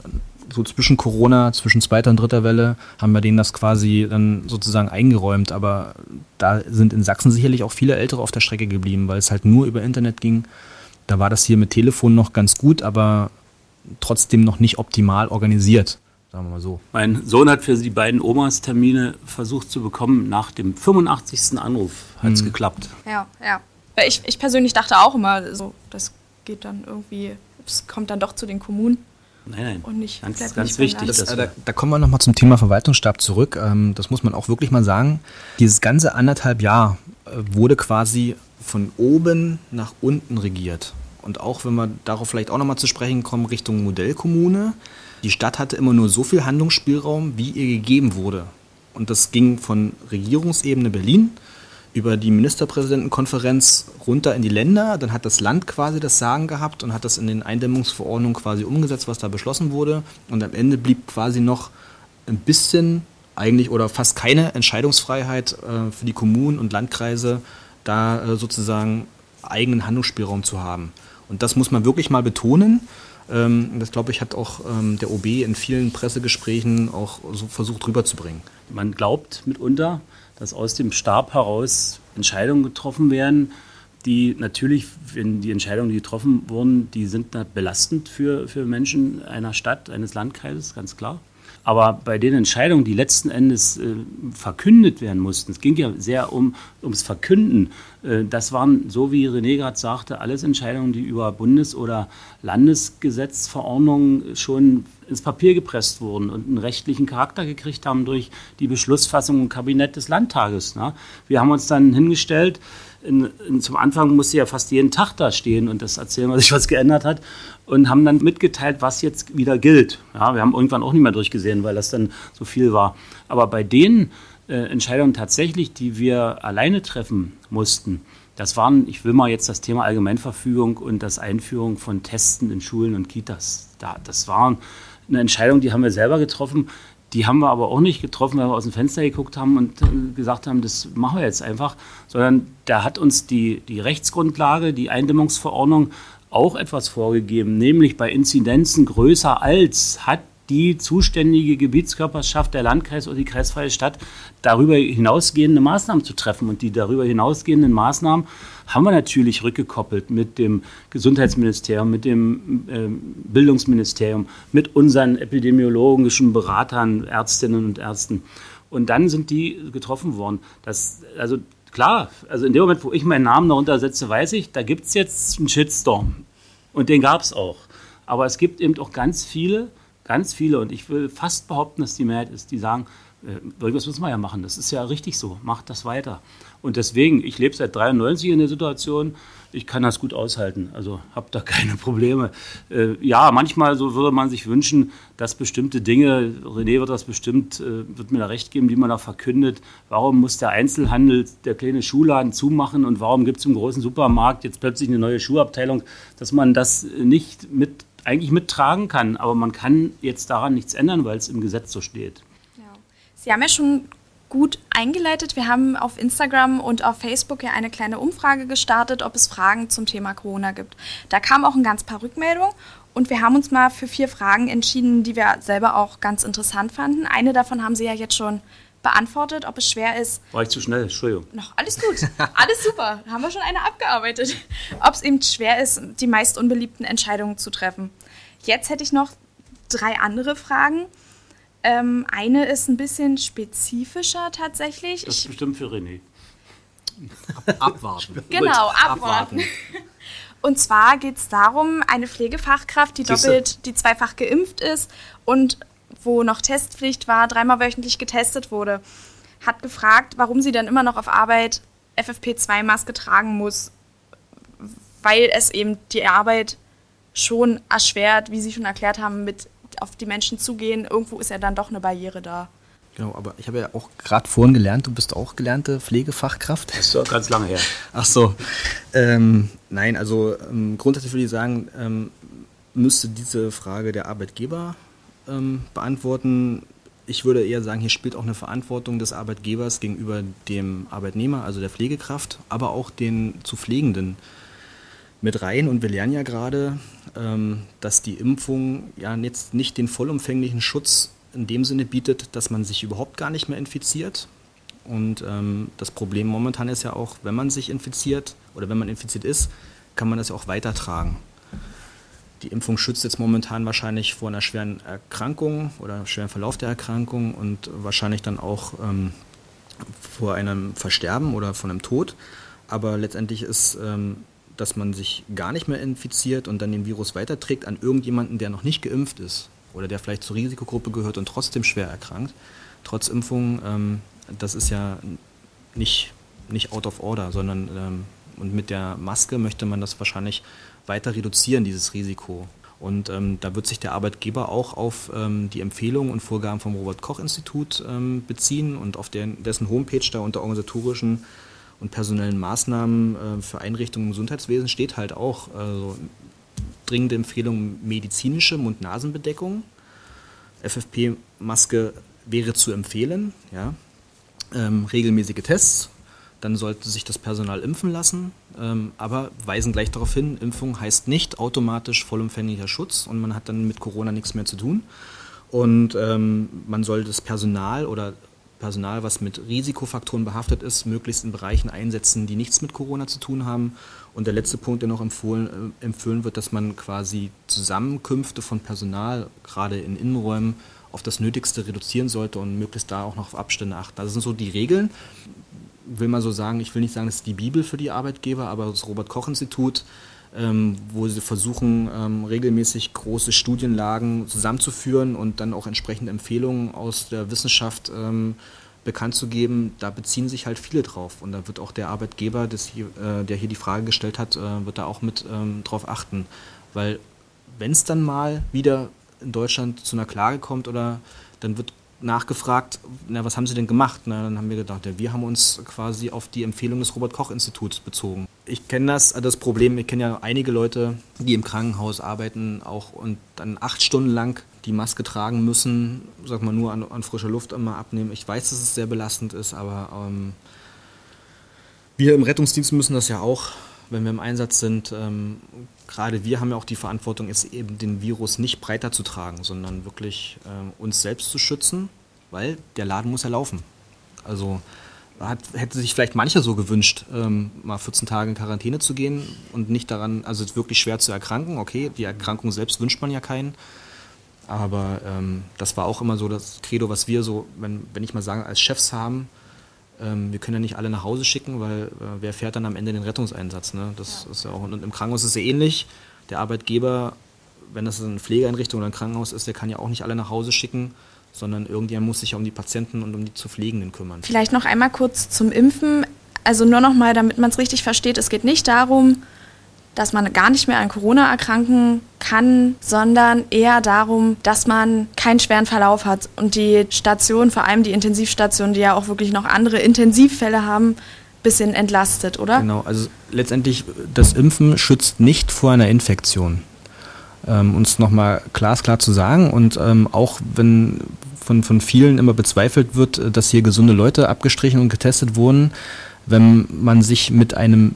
so zwischen Corona, zwischen zweiter und dritter Welle, haben wir denen das quasi dann sozusagen eingeräumt. Aber da sind in Sachsen sicherlich auch viele Ältere auf der Strecke geblieben, weil es halt nur über Internet ging. Da war das hier mit Telefon noch ganz gut, aber trotzdem noch nicht optimal organisiert, sagen wir mal so. Mein Sohn hat für die beiden Omas Termine versucht zu bekommen. Nach dem 85. Anruf hat es geklappt. Ja. Weil ich persönlich dachte auch immer, so, das geht dann irgendwie, es kommt dann doch zu den Kommunen. Nein, und nicht, ganz wichtig. Da kommen wir nochmal zum Thema Verwaltungsstab zurück. Das muss man auch wirklich mal sagen. Dieses ganze 1,5 Jahr wurde quasi von oben nach unten regiert. Und auch wenn wir darauf vielleicht auch nochmal zu sprechen kommen, Richtung Modellkommune. Die Stadt hatte immer nur so viel Handlungsspielraum, wie ihr gegeben wurde. Und das ging von Regierungsebene Berlin über die Ministerpräsidentenkonferenz runter in die Länder. Dann hat das Land quasi das Sagen gehabt und hat das in den Eindämmungsverordnungen quasi umgesetzt, was da beschlossen wurde. Und am Ende blieb quasi noch ein bisschen eigentlich oder fast keine Entscheidungsfreiheit für die Kommunen und Landkreise, da sozusagen eigenen Handlungsspielraum zu haben. Und das muss man wirklich mal betonen. Das, glaube ich, hat auch der OB in vielen Pressegesprächen auch so versucht rüberzubringen. Man glaubt mitunter, dass aus dem Stab heraus Entscheidungen getroffen werden, die natürlich, wenn die Entscheidungen, die getroffen wurden, die sind belastend für Menschen einer Stadt, eines Landkreises, ganz klar. Aber bei den Entscheidungen, die letzten Endes verkündet werden mussten, es ging ja sehr ums Verkünden, das waren, so wie René gerade sagte, alles Entscheidungen, die über Bundes- oder Landesgesetzverordnungen schon ins Papier gepresst wurden und einen rechtlichen Charakter gekriegt haben durch die Beschlussfassung im Kabinett des Landtages. Ne? Wir haben uns dann hingestellt, zum Anfang musste ja fast jeden Tag da stehen und das erzählen, was sich was geändert hat und haben dann mitgeteilt, was jetzt wieder gilt. Ja, wir haben irgendwann auch nicht mehr durchgesehen, weil das dann so viel war. Aber bei den Entscheidungen tatsächlich, die wir alleine treffen mussten, das waren, ich will mal jetzt das Thema Allgemeinverfügung und das Einführung von Testen in Schulen und Kitas. Das war eine Entscheidung, die haben wir selber getroffen. Die haben wir aber auch nicht getroffen, weil wir aus dem Fenster geguckt haben und gesagt haben, das machen wir jetzt einfach. Sondern da hat uns die Rechtsgrundlage, die Eindämmungsverordnung auch etwas vorgegeben. Nämlich bei Inzidenzen größer als hat die zuständige Gebietskörperschaft, der Landkreis oder die kreisfreie Stadt, darüber hinausgehende Maßnahmen zu treffen. Und die darüber hinausgehenden Maßnahmen haben wir natürlich rückgekoppelt mit dem Gesundheitsministerium, mit dem Bildungsministerium, mit unseren epidemiologischen Beratern, Ärztinnen und Ärzten. Und dann sind die getroffen worden. Also klar, also in dem Moment, wo ich meinen Namen darunter setze, weiß ich, da gibt es jetzt einen Shitstorm. Und den gab es auch. Aber es gibt eben auch ganz viele, und ich will fast behaupten, dass die Mehrheit ist, die sagen, das müssen wir ja machen, das ist ja richtig so, macht das weiter. Und deswegen, ich lebe seit 1993 in der Situation, ich kann das gut aushalten, also habe da keine Probleme. Ja, manchmal so würde man sich wünschen, dass bestimmte Dinge, René wird mir da recht geben, die man da verkündet, warum muss der Einzelhandel, der kleine Schuhladen zumachen und warum gibt es im großen Supermarkt jetzt plötzlich eine neue Schuhabteilung, dass man das nicht eigentlich mittragen kann, aber man kann jetzt daran nichts ändern, weil es im Gesetz so steht. Ja. Sie haben ja schon gut eingeleitet. Wir haben auf Instagram und auf Facebook ja eine kleine Umfrage gestartet, ob es Fragen zum Thema Corona gibt. Da kamen auch ein ganz paar Rückmeldungen und wir haben uns mal für 4 Fragen entschieden, die wir selber auch ganz interessant fanden. Eine davon haben Sie ja jetzt schon beantwortet, ob es schwer ist. War ich zu schnell? Entschuldigung. Noch alles gut, alles super. Haben wir schon eine abgearbeitet. Ob es eben schwer ist, die meist unbeliebten Entscheidungen zu treffen. Jetzt hätte ich noch 3 andere Fragen. Eine ist ein bisschen spezifischer tatsächlich. Das ist bestimmt für René. Abwarten. Genau, abwarten. Und zwar geht es darum, eine Pflegefachkraft, die die zweifach geimpft ist und wo noch Testpflicht war, 3-mal wöchentlich getestet wurde, hat gefragt, warum sie dann immer noch auf Arbeit FFP2-Maske tragen muss, weil es eben die Arbeit schon erschwert, wie Sie schon erklärt haben, mit auf die Menschen zugehen. Irgendwo ist ja dann doch eine Barriere da. Genau, aber ich habe ja auch gerade vorhin gelernt, du bist auch gelernte Pflegefachkraft. Das ist doch ganz lange her. Ach so. Nein, also grundsätzlich würde ich sagen, müsste diese Frage der Arbeitgeber beantworten. Ich würde eher sagen, hier spielt auch eine Verantwortung des Arbeitgebers gegenüber dem Arbeitnehmer, also der Pflegekraft, aber auch den zu Pflegenden mit rein. Und wir lernen ja gerade, dass die Impfung ja jetzt nicht den vollumfänglichen Schutz in dem Sinne bietet, dass man sich überhaupt gar nicht mehr infiziert. Und das Problem momentan ist ja auch, wenn man sich infiziert oder wenn man infiziert ist, kann man das ja auch weitertragen. Die Impfung schützt jetzt momentan wahrscheinlich vor einer schweren Erkrankung oder schweren Verlauf der Erkrankung und wahrscheinlich dann auch vor einem Versterben oder von einem Tod. Aber letztendlich ist, dass man sich gar nicht mehr infiziert und dann den Virus weiterträgt an irgendjemanden, der noch nicht geimpft ist oder der vielleicht zur Risikogruppe gehört und trotzdem schwer erkrankt, trotz Impfung, das ist ja nicht out of order, sondern und mit der Maske möchte man das wahrscheinlich weiter reduzieren, dieses Risiko. Und da wird sich der Arbeitgeber auch auf die Empfehlungen und Vorgaben vom Robert-Koch-Institut beziehen und auf dessen Homepage da unter organisatorischen und personellen Maßnahmen für Einrichtungen im Gesundheitswesen steht halt auch dringende Empfehlung medizinische Mund-Nasen-Bedeckung. FFP-Maske wäre zu empfehlen, ja. Regelmäßige Tests. Dann sollte sich das Personal impfen lassen, aber weisen gleich darauf hin, Impfung heißt nicht automatisch vollumfänglicher Schutz und man hat dann mit Corona nichts mehr zu tun. Und man soll das Personal oder Personal, was mit Risikofaktoren behaftet ist, möglichst in Bereichen einsetzen, die nichts mit Corona zu tun haben. Und der letzte Punkt, der noch empfohlen wird, dass man quasi Zusammenkünfte von Personal, gerade in Innenräumen, auf das Nötigste reduzieren sollte und möglichst da auch noch auf Abstände achten. Das sind so die Regeln. Will mal so sagen, ich will nicht sagen, das ist die Bibel für die Arbeitgeber, aber das Robert-Koch-Institut, wo sie versuchen, regelmäßig große Studienlagen zusammenzuführen und dann auch entsprechende Empfehlungen aus der Wissenschaft bekannt zu geben, da beziehen sich halt viele drauf. Und da wird auch der Arbeitgeber, der hier die Frage gestellt hat, wird da auch mit drauf achten. Weil wenn es dann mal wieder in Deutschland zu einer Klage kommt oder dann wird nachgefragt, na, was haben Sie denn gemacht? Na, dann haben wir gedacht, ja, wir haben uns quasi auf die Empfehlung des Robert-Koch-Instituts bezogen. Ich kenne das Problem, ich kenne ja einige Leute, die im Krankenhaus arbeiten auch und dann 8 Stunden lang die Maske tragen müssen, sag mal nur an frischer Luft immer abnehmen. Ich weiß, dass es sehr belastend ist, aber wir im Rettungsdienst müssen das ja auch, wenn wir im Einsatz sind. Gerade wir haben ja auch die Verantwortung, jetzt eben den Virus nicht breiter zu tragen, sondern wirklich uns selbst zu schützen, weil der Laden muss ja laufen. Also hätte sich vielleicht mancher so gewünscht, mal 14 Tage in Quarantäne zu gehen und nicht daran, also wirklich schwer zu erkranken. Okay, die Erkrankung selbst wünscht man ja keinen. Aber das war auch immer so das Credo, was wir so, wenn ich mal sagen, als Chefs haben, wir können ja nicht alle nach Hause schicken, weil wer fährt dann am Ende den Rettungseinsatz? Ne? Das ist ja auch, und im Krankenhaus ist es ja ähnlich. Der Arbeitgeber, wenn das eine Pflegeeinrichtung oder ein Krankenhaus ist, der kann ja auch nicht alle nach Hause schicken, sondern irgendjemand muss sich ja um die Patienten und um die zu Pflegenden kümmern. Vielleicht noch einmal kurz zum Impfen. Also nur noch mal, damit man es richtig versteht, es geht nicht darum, dass man gar nicht mehr an Corona erkranken kann, sondern eher darum, dass man keinen schweren Verlauf hat und die Station, vor allem die Intensivstationen, die ja auch wirklich noch andere Intensivfälle haben, ein bisschen entlastet, oder? Genau, also letztendlich das Impfen schützt nicht vor einer Infektion. Uns nochmal glasklar zu sagen und auch wenn von vielen immer bezweifelt wird, dass hier gesunde Leute abgestrichen und getestet wurden, wenn man sich mit einem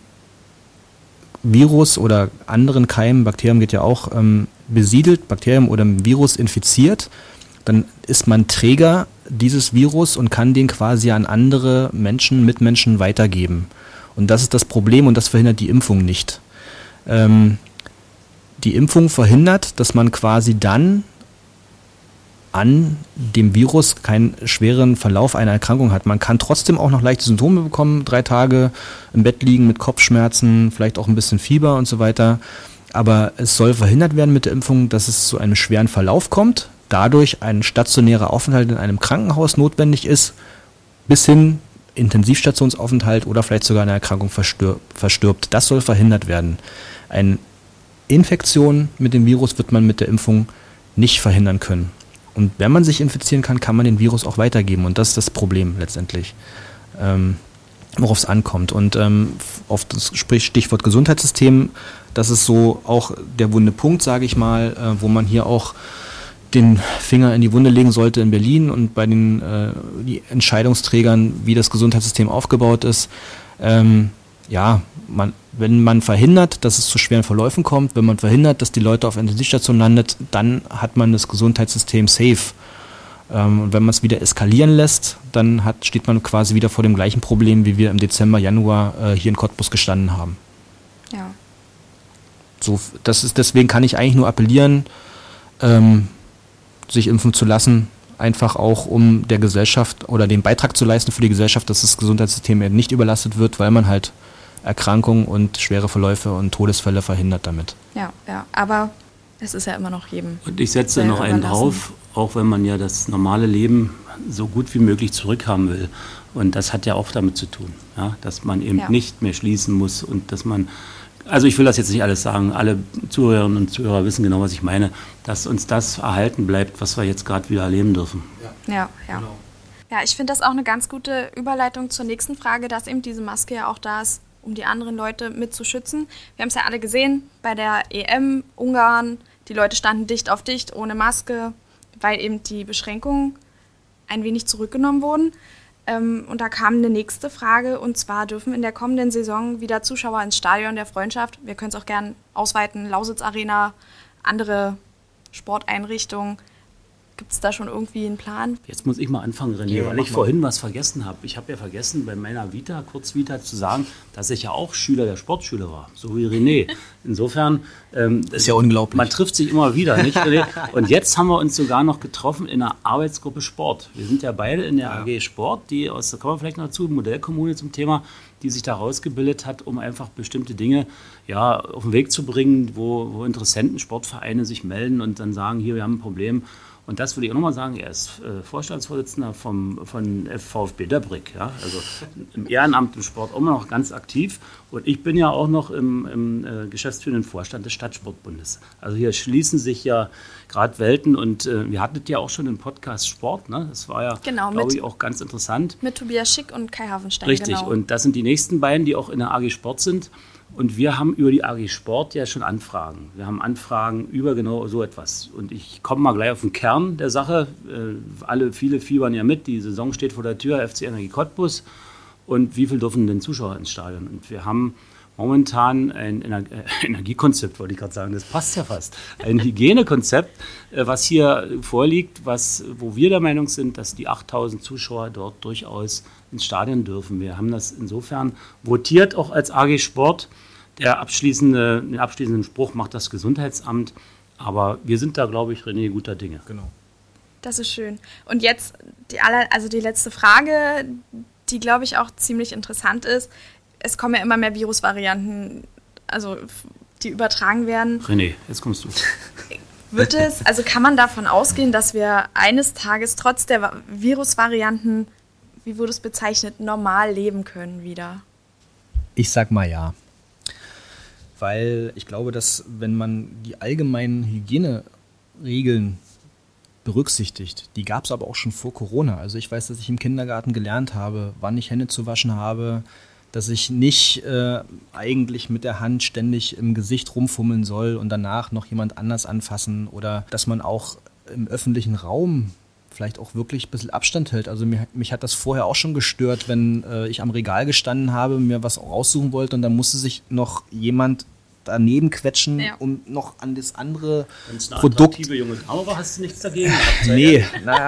Virus oder anderen Keimen, Bakterium geht ja auch, besiedelt, Bakterium oder Virus infiziert, dann ist man Träger dieses Virus und kann den quasi an andere Menschen, Mitmenschen weitergeben. Und das ist das Problem und das verhindert die Impfung nicht. Die Impfung verhindert, dass man quasi dann an dem Virus keinen schweren Verlauf einer Erkrankung hat. Man kann trotzdem auch noch leichte Symptome bekommen, 3 Tage im Bett liegen mit Kopfschmerzen, vielleicht auch ein bisschen Fieber und so weiter. Aber es soll verhindert werden mit der Impfung, dass es zu einem schweren Verlauf kommt, dadurch ein stationärer Aufenthalt in einem Krankenhaus notwendig ist, bis hin Intensivstationsaufenthalt oder vielleicht sogar eine Erkrankung verstirbt. Das soll verhindert werden. Eine Infektion mit dem Virus wird man mit der Impfung nicht verhindern können. Und wenn man sich infizieren kann, kann man den Virus auch weitergeben. Und das ist das Problem letztendlich, worauf es ankommt. Und auf das Stichwort Gesundheitssystem, das ist so auch der wunde Punkt, sage ich mal, wo man hier auch den Finger in die Wunde legen sollte in Berlin und bei den die Entscheidungsträgern, wie das Gesundheitssystem aufgebaut ist. Wenn man verhindert, dass es zu schweren Verläufen kommt, wenn man verhindert, dass die Leute auf Intensivstationen landet, dann hat man das Gesundheitssystem safe. Und wenn man es wieder eskalieren lässt, dann steht man quasi wieder vor dem gleichen Problem, wie wir im Dezember, Januar hier in Cottbus gestanden haben. Ja. So, deswegen kann ich eigentlich nur appellieren, sich impfen zu lassen, einfach auch um der Gesellschaft oder den Beitrag zu leisten für die Gesellschaft, dass das Gesundheitssystem eben nicht überlastet wird, weil man halt Erkrankungen und schwere Verläufe und Todesfälle verhindert damit. Ja, aber es ist ja immer noch jedem. Und ich setze noch einen drauf, auch wenn man ja das normale Leben so gut wie möglich zurückhaben will. Und das hat ja auch damit zu tun, ja, dass man eben nicht mehr schließen muss und dass man, also ich will das jetzt nicht alles sagen, alle Zuhörerinnen und Zuhörer wissen genau, was ich meine, dass uns das erhalten bleibt, was wir jetzt gerade wieder erleben dürfen. Ja. Genau. Ja, ich finde das auch eine ganz gute Überleitung zur nächsten Frage, dass eben diese Maske ja auch da ist, um die anderen Leute mit zu schützen. Wir haben es ja alle gesehen bei der EM, Ungarn, die Leute standen dicht auf dicht, ohne Maske, weil eben die Beschränkungen ein wenig zurückgenommen wurden. Und da kam eine nächste Frage, und zwar dürfen in der kommenden Saison wieder Zuschauer ins Stadion der Freundschaft, wir können es auch gern ausweiten, Lausitz Arena, andere Sporteinrichtungen. Gibt es da schon irgendwie einen Plan? Jetzt muss ich mal anfangen, René, weil ich vorhin was vergessen habe. Ich habe ja vergessen, bei meiner Kurzvita zu sagen, dass ich ja auch Schüler der Sportschule war, so wie René. Insofern ist ja unglaublich. Man trifft sich immer wieder, nicht René? Und jetzt haben wir uns sogar noch getroffen in einer Arbeitsgruppe Sport. Wir sind ja beide in der AG Sport, da kommen wir vielleicht noch dazu, Modellkommune zum Thema, die sich da rausgebildet hat, um einfach bestimmte Dinge auf den Weg zu bringen, wo Interessenten, Sportvereine sich melden und dann sagen, hier, wir haben ein Problem. Und das würde ich auch nochmal sagen, er ist Vorstandsvorsitzender von VfB Döbrig, ja? Also im Ehrenamt im Sport immer noch ganz aktiv. Und ich bin ja auch noch im geschäftsführenden Vorstand des Stadtsportbundes. Also hier schließen sich ja gerade Welten und wir hatten das ja auch schon im Podcast Sport, ne? Das war ja, glaube ich, auch ganz interessant. Mit Tobias Schick und Kai Hafenstein. Richtig, genau. Und das sind die nächsten beiden, die auch in der AG Sport sind. Und wir haben über die AG Sport ja schon Anfragen. Wir haben Anfragen über genau so etwas. Und ich komme mal gleich auf den Kern der Sache. Viele fiebern ja mit. Die Saison steht vor der Tür, FC Energie Cottbus. Und wie viel dürfen denn Zuschauer ins Stadion? Und wir haben momentan ein Energiekonzept, wollte ich gerade sagen. Das passt ja fast. Ein Hygienekonzept, was hier vorliegt, wo wir der Meinung sind, dass die 8.000 Zuschauer dort durchaus ins Stadion dürfen. Wir haben das insofern votiert, auch als AG Sport. Den abschließenden Spruch macht das Gesundheitsamt. Aber wir sind da, glaube ich, René, guter Dinge. Genau. Das ist schön. Und jetzt die letzte Frage, die, glaube ich, auch ziemlich interessant ist. Es kommen ja immer mehr Virusvarianten, also die übertragen werden. René, jetzt kommst du. Kann man davon ausgehen, dass wir eines Tages trotz der Virusvarianten, wie wurde es bezeichnet, normal leben können wieder? Ich sag mal ja. Weil ich glaube, dass wenn man die allgemeinen Hygieneregeln berücksichtigt, die gab es aber auch schon vor Corona. Also ich weiß, dass ich im Kindergarten gelernt habe, wann ich Hände zu waschen habe, dass ich nicht eigentlich mit der Hand ständig im Gesicht rumfummeln soll und danach noch jemand anders anfassen oder dass man auch im öffentlichen Raum vielleicht auch wirklich ein bisschen Abstand hält. Also mich hat das vorher auch schon gestört, wenn ich am Regal gestanden habe, mir was raussuchen wollte und dann musste sich noch jemand daneben quetschen, um noch an das andere Produkt... Attraktive junge Kamera, hast du nichts dagegen? Nee,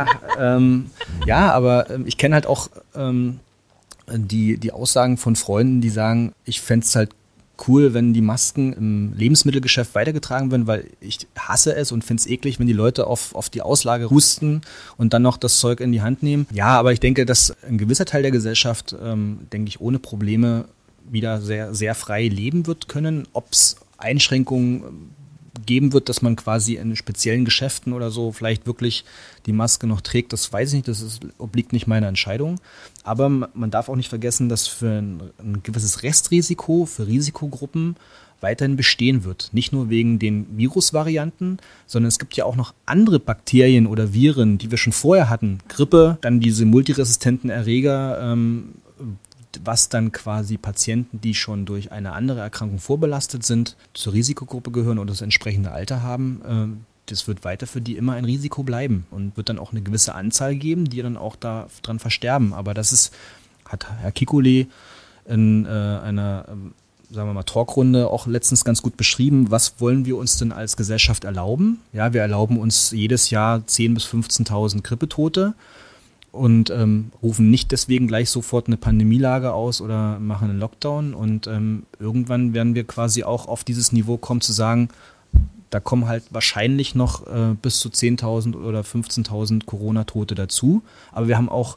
aber ich kenne halt auch die Aussagen von Freunden, die sagen, ich fände es halt cool, wenn die Masken im Lebensmittelgeschäft weitergetragen werden, weil ich hasse es und finde es eklig, wenn die Leute auf die Auslage husten und dann noch das Zeug in die Hand nehmen. Ja, aber ich denke, dass ein gewisser Teil der Gesellschaft, denke ich, ohne Probleme wieder sehr, sehr frei leben wird können. Ob es Einschränkungen geben wird, dass man quasi in speziellen Geschäften oder so vielleicht wirklich die Maske noch trägt, das weiß ich nicht, obliegt nicht meiner Entscheidung. Aber man darf auch nicht vergessen, dass für ein gewisses Restrisiko für Risikogruppen weiterhin bestehen wird. Nicht nur wegen den Virusvarianten, sondern es gibt ja auch noch andere Bakterien oder Viren, die wir schon vorher hatten. Grippe, dann diese multiresistenten Erreger, was dann quasi Patienten, die schon durch eine andere Erkrankung vorbelastet sind, zur Risikogruppe gehören oder das entsprechende Alter haben, das wird weiter für die immer ein Risiko bleiben und wird dann auch eine gewisse Anzahl geben, die dann auch daran versterben. Aber das hat Herr Kekulé in einer, sagen wir mal, Talkrunde auch letztens ganz gut beschrieben. Was wollen wir uns denn als Gesellschaft erlauben? Ja, wir erlauben uns jedes Jahr 10.000 bis 15.000 Grippetote. Und rufen nicht deswegen gleich sofort eine Pandemielage aus oder machen einen Lockdown. Und irgendwann werden wir quasi auch auf dieses Niveau kommen, zu sagen, da kommen halt wahrscheinlich noch bis zu 10.000 oder 15.000 Corona-Tote dazu. Aber wir haben auch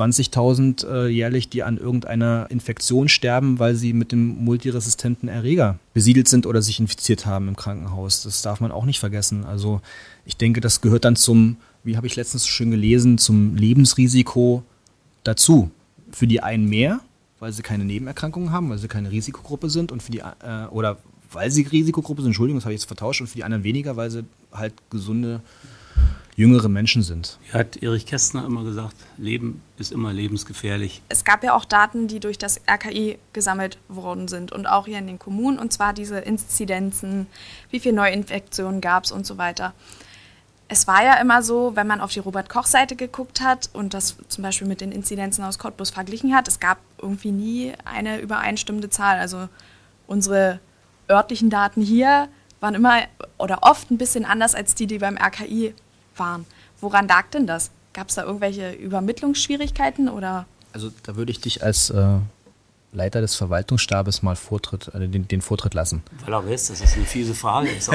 20.000 jährlich, die an irgendeiner Infektion sterben, weil sie mit dem multiresistenten Erreger besiedelt sind oder sich infiziert haben im Krankenhaus. Das darf man auch nicht vergessen. Also ich denke, das gehört dann wie habe ich letztens so schön gelesen, zum Lebensrisiko dazu. Für die einen mehr, weil sie keine Nebenerkrankungen haben, weil sie keine Risikogruppe sind und für die oder weil sie Risikogruppe sind, Entschuldigung, das habe ich jetzt vertauscht, und für die anderen weniger, weil sie halt gesunde, jüngere Menschen sind. Ja, hat Erich Kästner immer gesagt, Leben ist immer lebensgefährlich. Es gab ja auch Daten, die durch das RKI gesammelt worden sind und auch hier in den Kommunen, und zwar diese Inzidenzen, wie viele Neuinfektionen gab es und so weiter. Es war ja immer so, wenn man auf die Robert-Koch-Seite geguckt hat und das zum Beispiel mit den Inzidenzen aus Cottbus verglichen hat, es gab irgendwie nie eine übereinstimmende Zahl. Also unsere örtlichen Daten hier waren immer oder oft ein bisschen anders als die beim RKI waren. Woran lag denn das? Gab es da irgendwelche Übermittlungsschwierigkeiten oder? Also da würde ich dich als Leiter des Verwaltungsstabes mal den Vortritt lassen. Weil er weiß, dass das eine fiese Frage ist.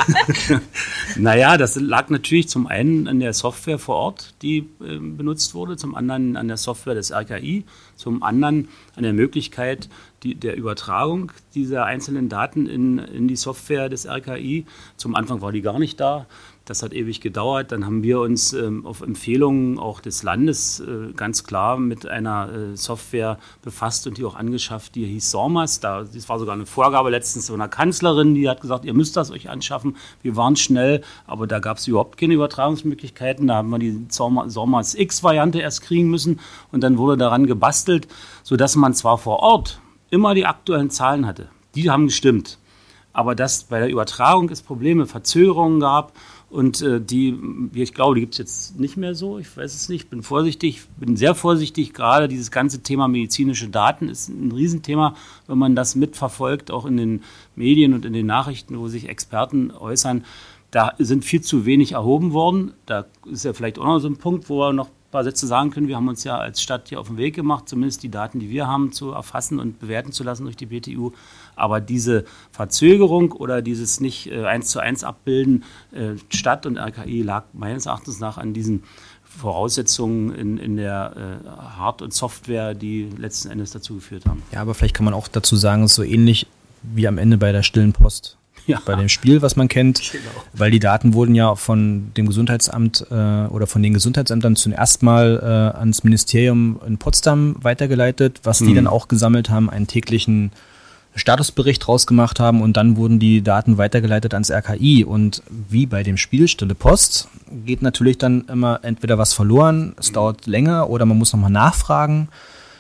Naja, das lag natürlich zum einen an der Software vor Ort, die benutzt wurde, zum anderen an der Software des RKI, zum anderen an der Möglichkeit der Übertragung dieser einzelnen Daten in die Software des RKI. Zum Anfang war die gar nicht da. Das hat ewig gedauert. Dann haben wir uns auf Empfehlungen auch des Landes ganz klar mit einer Software befasst und die auch angeschafft, die hieß SORMAS. Das war sogar eine Vorgabe letztens von einer Kanzlerin, die hat gesagt, ihr müsst das euch anschaffen. Wir waren schnell, aber da gab es überhaupt keine Übertragungsmöglichkeiten. Da haben wir die SORMAS X-Variante erst kriegen müssen und dann wurde daran gebastelt, sodass man zwar vor Ort immer die aktuellen Zahlen hatte. Die haben gestimmt. Aber dass bei der Übertragung es Probleme, Verzögerungen gab, und ich glaube, die gibt es jetzt nicht mehr so. Ich weiß es nicht, bin sehr vorsichtig. Gerade dieses ganze Thema medizinische Daten ist ein Riesenthema, wenn man das mitverfolgt, auch in den Medien und in den Nachrichten, wo sich Experten äußern. Da sind viel zu wenig erhoben worden. Da ist ja vielleicht auch noch so ein Punkt, wo wir noch ein paar Sätze sagen können. Wir haben uns ja als Stadt hier auf den Weg gemacht, zumindest die Daten, die wir haben, zu erfassen und bewerten zu lassen durch die BTU. Aber diese Verzögerung oder dieses nicht 1:1 Abbilden Stadt und RKI lag meines Erachtens nach an diesen Voraussetzungen in der Hard- und Software, die letzten Endes dazu geführt haben. Ja, aber vielleicht kann man auch dazu sagen, es ist so ähnlich wie am Ende bei der stillen Post. Ja. Bei dem Spiel, was man kennt, genau. Weil die Daten wurden ja von dem Gesundheitsamt oder von den Gesundheitsämtern zuerst mal ans Ministerium in Potsdam weitergeleitet, was die dann auch gesammelt haben, einen täglichen Statusbericht rausgemacht haben und dann wurden die Daten weitergeleitet ans RKI. Und wie bei dem Spiel Stille Post geht natürlich dann immer entweder was verloren, es dauert länger oder man muss nochmal nachfragen.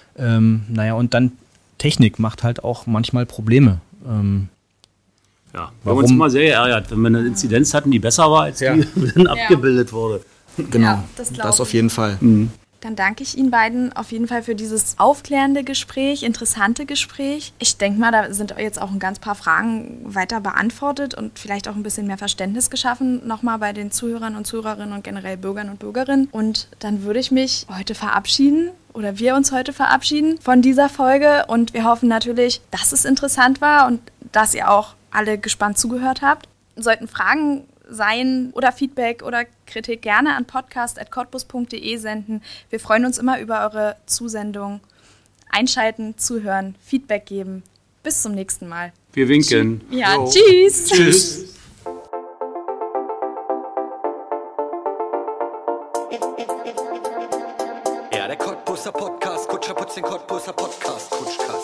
Und dann Technik macht halt auch manchmal Probleme. Ja, wir haben uns immer sehr geärgert, wenn wir eine Inzidenz hatten, die besser war, als die dann abgebildet wurde. Genau, ja, das auf jeden Fall. Mhm. Dann danke ich Ihnen beiden auf jeden Fall für dieses aufklärende Gespräch, interessante Gespräch. Ich denke mal, da sind jetzt auch ein ganz paar Fragen weiter beantwortet und vielleicht auch ein bisschen mehr Verständnis geschaffen, nochmal bei den Zuhörern und Zuhörerinnen und generell Bürgern und Bürgerinnen. Und dann würde ich mich heute verabschieden oder wir uns heute verabschieden von dieser Folge und wir hoffen natürlich, dass es interessant war und dass ihr auch alle gespannt zugehört habt. Sollten Fragen sein oder Feedback oder Kritik gerne an podcast@cottbus.de senden. Wir freuen uns immer über eure Zusendung. Einschalten, zuhören, Feedback geben. Bis zum nächsten Mal. Wir winken. Ja, tschüss. Tschüss. Ja, der Cottbuser Podcast, Kutscher putzt den Cottbuser Podcast, Kutschkast.